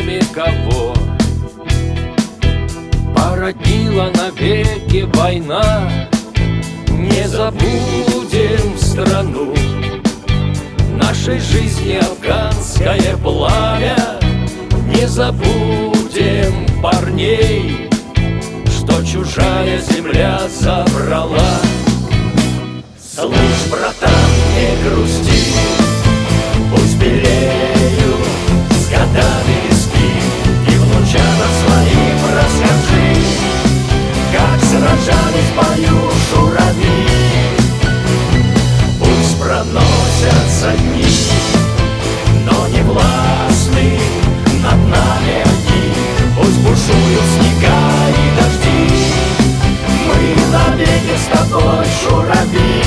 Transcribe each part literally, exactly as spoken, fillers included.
теми, кого породила навеки война. Не забудем страну, нашей жизни афганское пламя. Не забудем парней, что чужая земля забрала. Слышь, братан, не грусти, пусть белеют с годами виски, и внучатам своим расскажи, как сражались в бою шурави. Пусть проносятся дни, но не властны над нами они. Пусть бушуют снега и дожди, мы навеки с тобой шурави.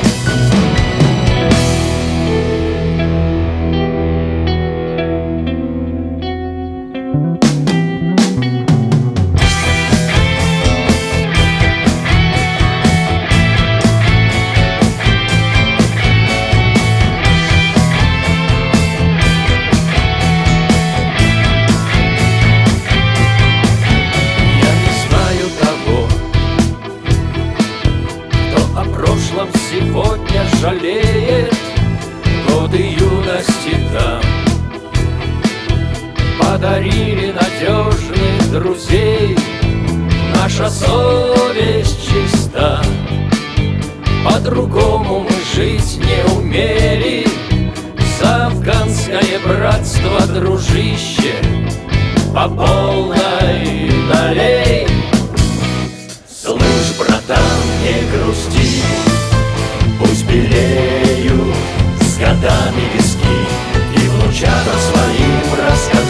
Сегодня жалеет годы юности там. Подарили надежных друзей, наша совесть чиста. По-другому мы жить не умели, за афганское братство, дружище, по полной налей. Слышь, братан, не грусти, пусть белеют с годами виски, и внучатам своим расскажи,